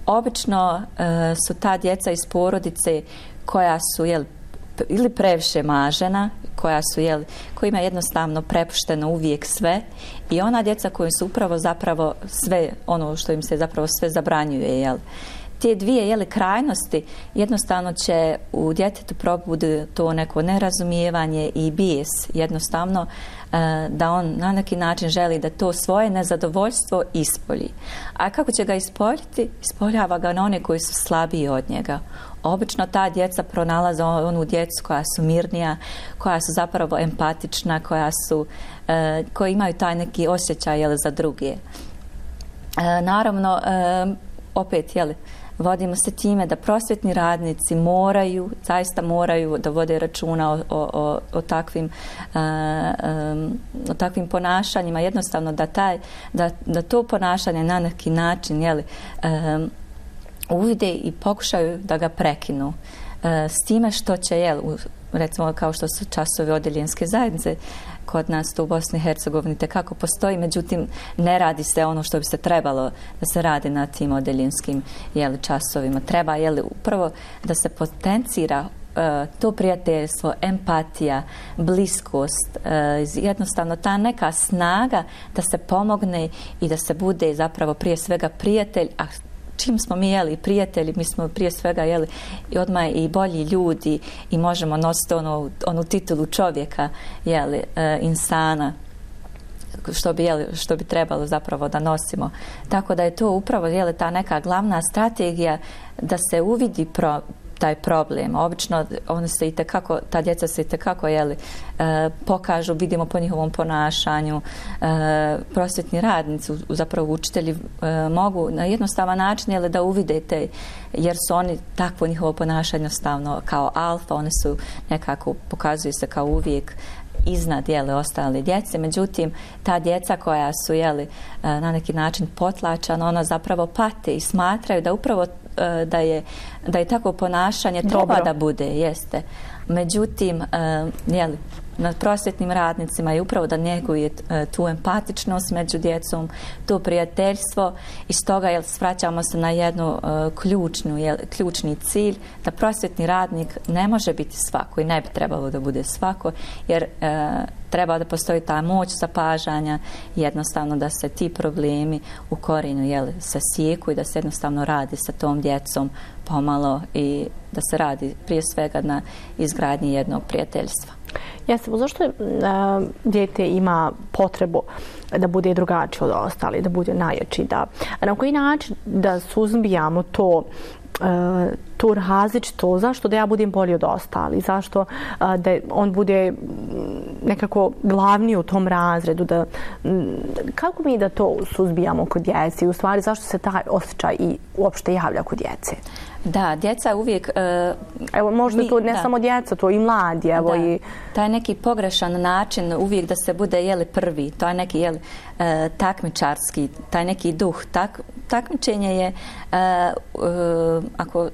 Obično e, su ta djeca iz porodice koja su jeli, ili previše mažena, koja su, jel, kojima je jednostavno prepušteno uvijek sve i ona djeca koji su upravo zapravo sve, ono što im se zapravo sve zabranjuje, jel. Te dvije jeli, krajnosti jednostavno će u djetetu probudi to neko nerazumijevanje i bijes jednostavno e, da on na neki način želi da to svoje nezadovoljstvo ispolji. A kako će ga ispoljiti? Ispoljava ga na one koji su slabiji od njega. Obično ta djeca pronalaze onu djecu koja su mirnija, koja su zapravo empatična, koja su, e, koji imaju taj neki osjećaj jeli, za druge. E, naravno, e, opet, jeli, vodimo se time da prosvjetni radnici moraju, zaista moraju da vode računa o, o, o, takvim, uh, um, o takvim ponašanjima. Jednostavno da, taj, da, da to ponašanje na neki način jeli, um, uvide i pokušaju da ga prekinu. Uh, s time što će, jel, recimo kao što su časovi odeljenske zajednice, kod nas to u Bosni i Hercegovini tekako postoji, međutim ne radi se ono što bi se trebalo da se radi na tim odeljenskim jeli, časovima. Treba jeli, upravo da se potencira uh, to prijateljstvo, empatija, bliskost, uh, jednostavno ta neka snaga da se pomogne i da se bude zapravo prije svega prijatelj, a čim smo mi jeli prijatelji, mi smo prije svega jeli i odmah i bolji ljudi i možemo nositi onu, onu titulu čovjeka, jeli, e, insana, što bi, jeli, što bi trebalo zapravo da nosimo. Tako da je to upravo jeli, ta neka glavna strategija da se uvidi pro, taj problem. Obično oni se i tekako, ta djeca se i tekako jeli, e, pokažu, vidimo po njihovom ponašanju. E, prosvjetni radnici, zapravo učitelji e, mogu na jednostavan način jeli, da uvidete, jer su oni takvo njihovo ponašanje jednostavno kao alfa, oni su nekako, pokazuju se kao uvijek iznad jeli, ostale djece. Međutim, ta djeca koja su jeli, na neki način potlačana, ona zapravo pate i smatraju da upravo da je, da je takvo ponašanje treba Dobro. Da bude, jeste. Međutim, jeli, nad prosvjetnim radnicima je upravo da njeguje tu empatičnost među djecom, to prijateljstvo i stoga jel, svraćamo se na jednu uh, ključnu, jel, ključni cilj da prosvjetni radnik ne može biti svako i ne bi trebalo da bude svako jer uh, treba da postoji ta moć zapažanja i jednostavno da se ti problemi u korijenu jel, sasijeku i da se jednostavno radi sa tom djecom pomalo i da se radi prije svega na izgradnji jednog prijateljstva. Jeste, zašto uh, dijete ima potrebu da bude drugačiji od ostali, da bude najjači, da na koji način da suzbijamo to uh, to različito, zašto da ja budem bolji od ostali, zašto uh, da on bude nekako glavni u tom razredu, da m, kako mi da to suzbijamo kod djece i u stvari zašto se taj osjećaj i uopšte javlja kod djece? Da, djeca uvijek... Uh, evo, možda mi, to ne da. samo djeca, to i mladi, evo da. i... Taj neki pogrešan način uvijek da se bude, jeli, prvi, to je neki, jeli, uh, takmičarski, taj neki duh. Tak, takmičenje je, uh, uh, ako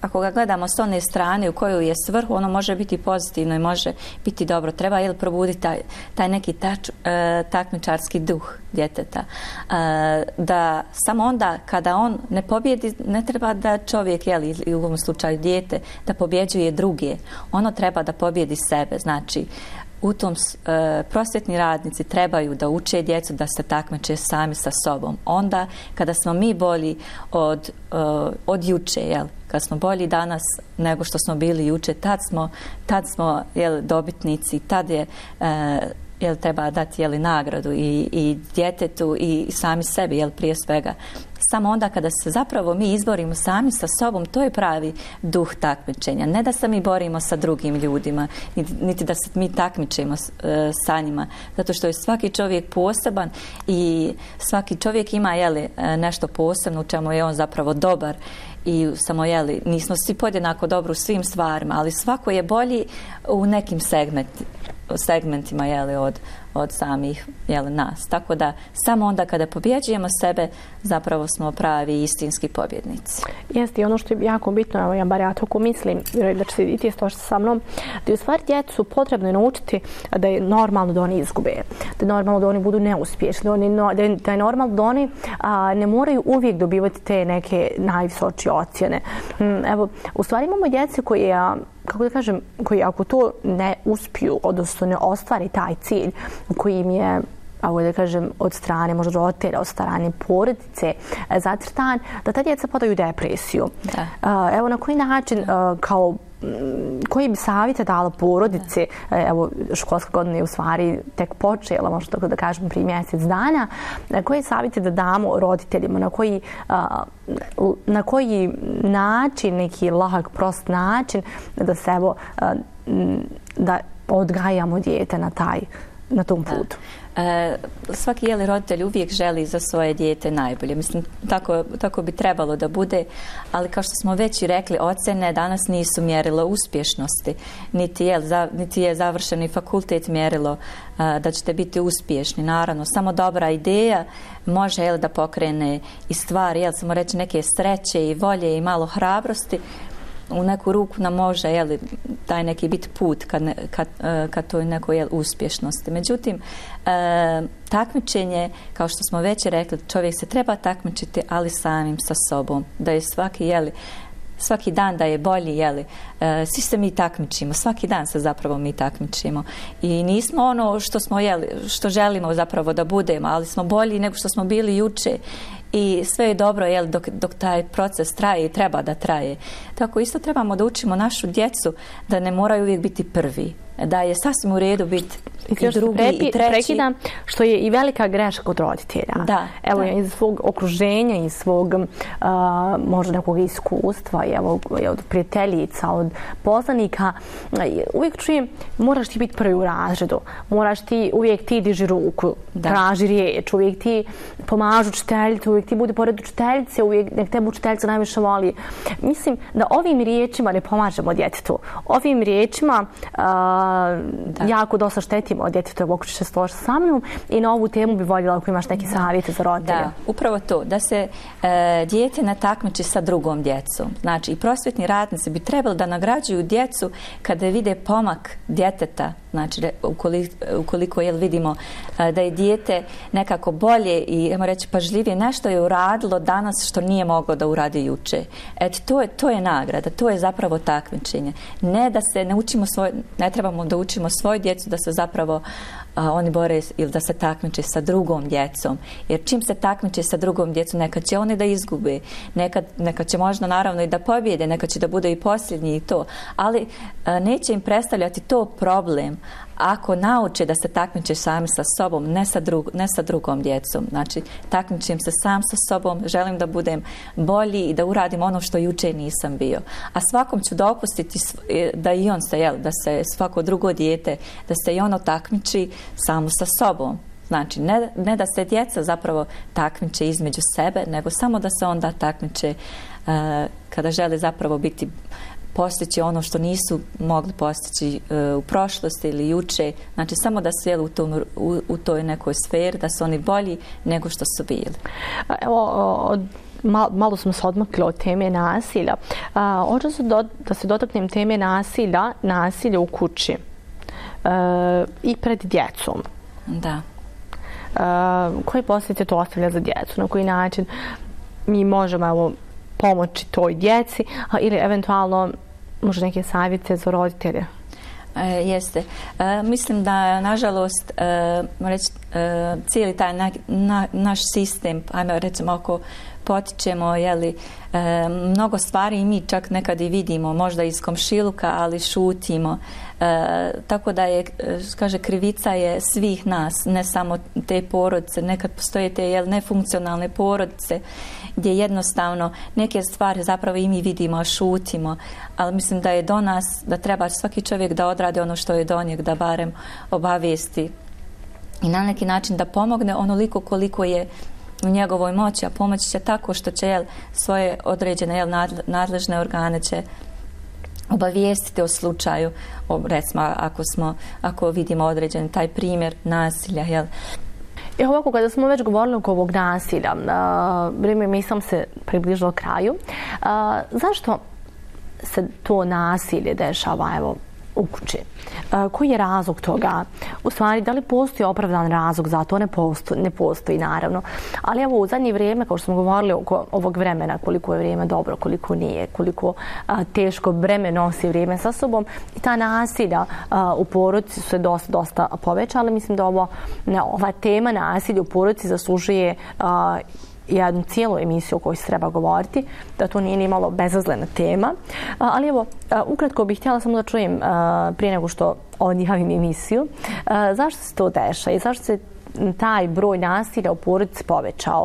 ako ga gledamo s one strane u kojoj je svrhu, ono može biti pozitivno i može biti dobro. Treba jel, probuditi taj, taj neki tač, e, takmičarski duh djeteta. E, da samo onda kada on ne pobjedi, ne treba da čovjek, jel, ili u ovom slučaju dijete, da pobjeđuje druge. Ono treba da pobjedi sebe. Znači, u tom e, prosvjetni radnici trebaju da uče djecu da se takmiče sami sa sobom. Onda kada smo mi bolji od, e, od juče, jel, kad smo bolji danas nego što smo bili juče, tad smo, tad smo jel, dobitnici, tad je e, jel, treba dati jel, nagradu i, i djetetu i sami sebi, jel, prije svega. Samo onda kada se zapravo mi izborimo sami sa sobom, to je pravi duh takmičenja. Ne da se mi borimo sa drugim ljudima, niti da se mi takmičimo e, sa njima. Zato što je svaki čovjek poseban i svaki čovjek ima jeli, nešto posebno u čemu je on zapravo dobar. I samo, jeli, nismo svi podjednako dobro u svim stvarima, ali svako je bolji u nekim segmenti, segmentima jeli, od, od samih jeli, nas. Tako da samo onda kada pobjeđujemo sebe, zapravo smo pravi istinski pobjednici. Jeste, i ono što je jako bitno, evo ja bar ja tako mislim, da će se i ti složiti sa mnom, da je u stvari djecu potrebno je naučiti da je normalno da oni izgube, da je normalno da oni budu neuspješni, da, oni, da, je, da je normalno da oni a, ne moraju uvijek dobivati te neke najvisočije ocjene. Evo, u stvari imamo djece koje, kako da kažem, koji ako to ne uspiju, odnosno ne ostvari taj cilj koji im je, ako da kažem, od strane možda roditelja, od strane porodice zacrtan, da ta djeca padaju u depresiju. Da. Evo na koji način, kao koji bi savjete dala porodice, evo školska godina je u stvari tek počela, možda tako da kažem prije mjesec dana, koji savjete da damo roditeljima, na koji, na koji način, neki lahak, prost način da se evo, da odgajamo dijete na taj, na tom putu. E, svaki jeli roditelj uvijek želi za svoje dijete najbolje. Mislim, tako, tako bi trebalo da bude, ali kao što smo već i rekli, ocjene danas nisu mjerilo uspješnosti, niti je, za, niti je završeni fakultet mjerilo a, da ćete biti uspješni. Naravno, samo dobra ideja može jel, da pokrene i stvari, jel, samo reći neke sreće i volje i malo hrabrosti, u neku ruku nam može jeli, taj neki biti put kad, ne, kad, kad to je neko jel, uspješnosti. Međutim, e, takmičenje, kao što smo već rekli, čovjek se treba takmičiti, ali samim sa sobom. Da je svaki, jeli, svaki dan da je bolji, jeli. E, svi se mi takmičimo, svaki dan se zapravo mi takmičimo. I nismo ono što smo jeli, što želimo zapravo da budemo, ali smo bolji nego što smo bili juče. I sve je dobro jel, dok, dok taj proces traje i treba da traje. Tako isto trebamo da učimo našu djecu da ne moraju uvijek biti prvi. Da je sasvim u redu biti i, i drugi prepi, i treći. Prekidam, što je i velika greška kod roditelja. Da, evo, da. Iz svog okruženja, iz svog uh, možda nekog iskustva, evo, od prijateljica, od poznanika, uvijek čujem, moraš ti biti prvi u razredu, moraš ti, uvijek ti diži ruku, da. Traži riječ, uvijek ti pomažu učiteljicu, uvijek ti budi pored učiteljice, uvijek nek tebe učiteljica najviše voli. Mislim da ovim riječima ne pomažemo djetetu. Ovim riječima uh, Da. jako dosta štetimo od djeteta, ako će se složiti sa mnom, i na ovu temu bi voljela ako imaš neke savjete za roditelja. Da, upravo to, da se e, dijete ne takmiči sa drugom djecom. Znači, i prosvjetni radnici bi trebali da nagrađuju djecu kada vide pomak djeteta, znači ukoliko, ukoliko jel, vidimo e, da je dijete nekako bolje i, ajmo reći, pažljivije, nešto je uradilo danas što nije moglo da uradi juče. Eto, to je, to je nagrada, to je zapravo takmičenje. Ne da se ne učimo svoj, ne trebamo da učimo svoju djecu da se zapravo a, oni bore ili da se takmiče sa drugom djecom. Jer čim se takmiče sa drugom djecom, nekad će oni da izgube, nekad, nekad će možda naravno i da pobjede, nekad će da bude i posljednji i to. Ali a, neće im predstavljati to problem ako nauče da se takmiče sami sa sobom, ne sa, drug, ne sa drugom djecom. Znači, takmičim se sam sa sobom, želim da budem bolji i da uradim ono što juče nisam bio. A svakom ću dopustiti da i on se, jel, da se svako drugo dijete, da se i ono takmiči samo sa sobom. Znači, ne, ne da se djeca zapravo takmiče između sebe, nego samo da se onda takmiče uh, kada žele zapravo biti postići ono što nisu mogli postići uh, u prošlosti ili juče. Znači, samo da su jeli u, tom, u, u toj nekoj sferi, da su oni bolji nego što su bili. Evo, od Mal, malo smo se odmakli od teme nasilja. Hoću se do, da se dotaknem teme nasilja, nasilja u kući e, i pred djecom. Da. E, koje posljedice to ostavlja za djecu? Na koji način mi možemo evo, pomoći toj djeci a, ili eventualno možda neke savjete za roditelje? E, jeste. E, mislim da, nažalost, e, reći, e, cijeli taj na, na, naš sistem, ajme recimo ako potičemo jeli, e, mnogo stvari i mi čak nekad i vidimo, možda iz komšiluka, ali šutimo. E, tako da je, kaže, krivica je svih nas, ne samo te porodice. Nekad postoje te jel, nefunkcionalne porodice gdje jednostavno neke stvari zapravo i mi vidimo, a šutimo. Ali mislim da je do nas, da treba svaki čovjek da odradi ono što je do njeg, da barem obavijesti i na neki način da pomogne onoliko koliko je u njegovoj moći, a pomoći će tako što će jel, svoje određene jel, nadležne organe će obavijestiti o slučaju, o, recimo ako, smo, ako vidimo određen taj primjer nasilja. Jel. I ovako, kada smo već govorili oko ovog nasilja, vrijeme mi sam se približilo kraju, a, zašto se to nasilje dešava evo, u kući? E, koji je razlog toga? U stvari, da li postoji opravdan razlog za to? Ne postoji, ne postoji naravno. Ali evo u zadnje vrijeme, kao što smo govorili oko ovog vremena, koliko je vrijeme dobro, koliko nije, koliko a, teško breme nosi vrijeme sa sobom, i ta nasilja a, u porodici su se dosta, dosta povećala. Mislim da ovo, ne, ova tema nasilja u porodici zaslužuje a, jednu cijelu emisiju o kojoj se treba govoriti, da to nije ni malo bezazlena tema. Ali evo, ukratko bih htjela samo da čujem prije nego što odjavim emisiju, zašto se to dešava i zašto se taj broj nasilja u porodici povećao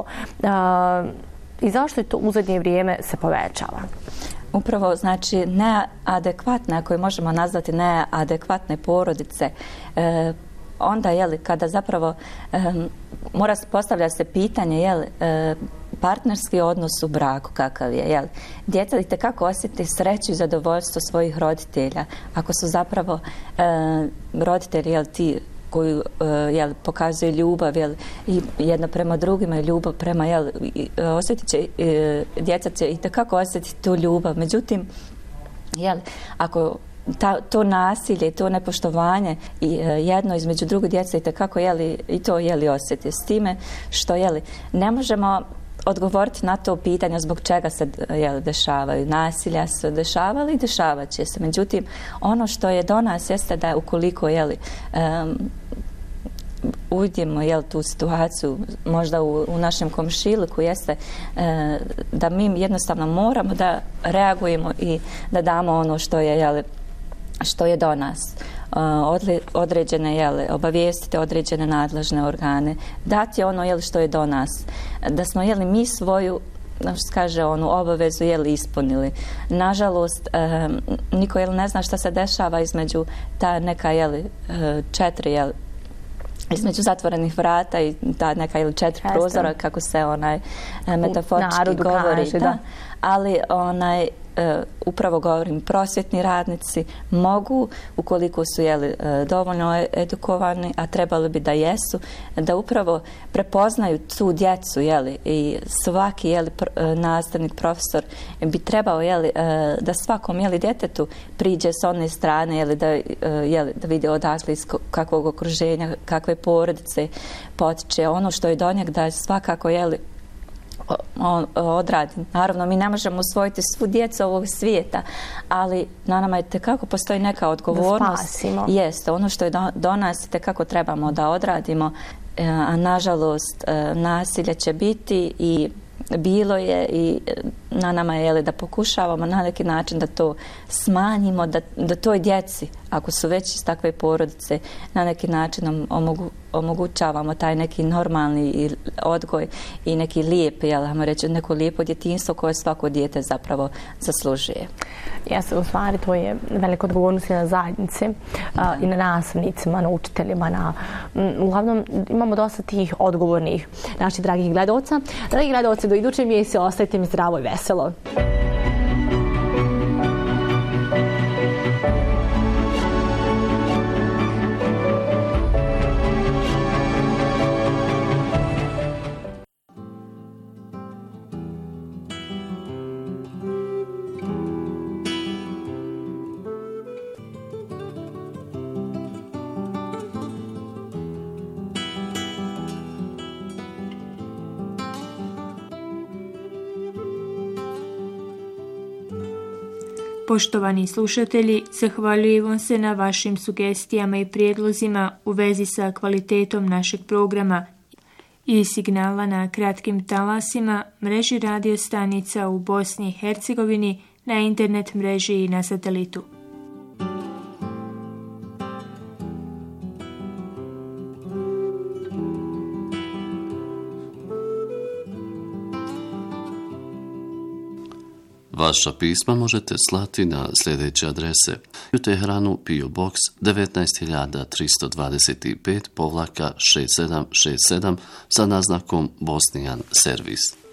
i zašto je to u zadnje vrijeme se povećava? Upravo, znači, neadekvatne, ako je možemo nazvati neadekvatne porodice, e, onda, jeli, kada zapravo um, mora postavlja se pitanje, jeli, e, partnerski odnos u braku kakav je, jeli. Djeca itekako osjeti sreću i zadovoljstvo svojih roditelja, ako su zapravo e, roditelji, jeli, ti koji uh, jel, pokazuje ljubav jel, i jedno prema drugima i ljubav prema, jel, osjetit će, uh, djeca će itekako osjetiti tu ljubav. Međutim, jel, ako ta, to nasilje, to nepoštovanje i uh, jedno između druge djece itekako jeli, i to jeli osjeti s time što jeli, ne možemo odgovoriti na to pitanje zbog čega se jel, dešavaju. Nasilja se dešavali i dešavat će se. Međutim, ono što je do nas jeste da ukoliko jeli, um, uvidimo jel, tu situaciju možda u, u našem komšiluku jeste uh, da mi jednostavno moramo da reagujemo i da damo ono što je, jel, što je do nas. Odle, određene, jel, obavijestiti određene nadležne organe, dati ono jel, što je do nas. Da smo jel, mi svoju kaže onu obavezu jel, ispunili. Nažalost, eh, niko jel, ne zna šta se dešava između ta neka jel, četiri jel, između zatvorenih vrata i ta neka ili četiri Jeste. prozora, kako se onaj metaforički govori. Kaže, da. Da. Ali onaj Uh, upravo govorim, prosvjetni radnici mogu, ukoliko su jeli, uh, dovoljno edukovani, a trebali bi da jesu, da upravo prepoznaju tu djecu, jeli, i svaki jeli, pr, uh, nastavnik, profesor bi trebao jeli, uh, da svakom jeli, djetetu priđe s one strane, jeli, da, uh, jeli, da vidi odakle iz kakvog okruženja, kakve porodice potiče, ono što je do njeg, da svakako jeli, on odradi. Naravno, mi ne možemo usvojiti svu djecu ovog svijeta, ali na nama je tekako postoji neka odgovornost. Jeste, ono što je do, do nas tekako trebamo da odradimo, a nažalost nasilje će biti i bilo je i na nama je jeli, da pokušavamo na neki način da to smanjimo, da, da toj djeci, ako su već iz takve porodice, na neki način omogu, omogućavamo taj neki normalni odgoj i neki lijep, jel, ajmo reći, neko lijepo djetinjstvo koje svako dijete zapravo zaslužuje. Jeste, u stvari to je velika odgovornost i na zajednici a, i na nastavnicima, na učiteljima. Na, m, uglavnom imamo dosta tih odgovornih naših dragih gledalca. Dragi gledalci, do iduće emisije ostajte mi zdravo i veselo. Poštovani slušatelji, zahvaljujemo se na vašim sugestijama i prijedlozima u vezi sa kvalitetom našeg programa i signala na kratkim talasima, mreži radio stanica u Bosni i Hercegovini, na internet mreži i na satelitu. Vaša pisma možete slati na sljedeće adrese: u Teheranu P O Box devetnaest hiljada tristo dvadeset pet šezdeset sedam šezdeset sedam sa naznakom Bosnian Servis.